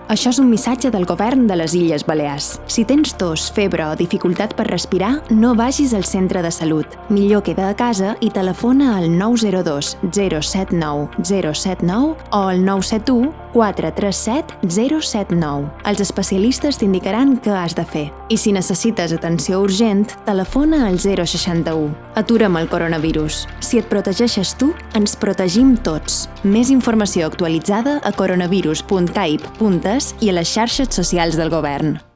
Això és un missatge del govern de les Illes Balears. Si tens tos, febre o dificultat per respirar, no vagis al centre de salut. Millor queda a casa i telefona al 902 079 079 o al 971 437 079. Els especialistes t'indicaran què has de fer. I si necessites atenció urgent, telefona al 061. Atura'm el coronavirus. Si et protegeixes tu, ens protegim tots. Més informació actualitzada a coronavirus.caip.es i a les xarxes socials del govern.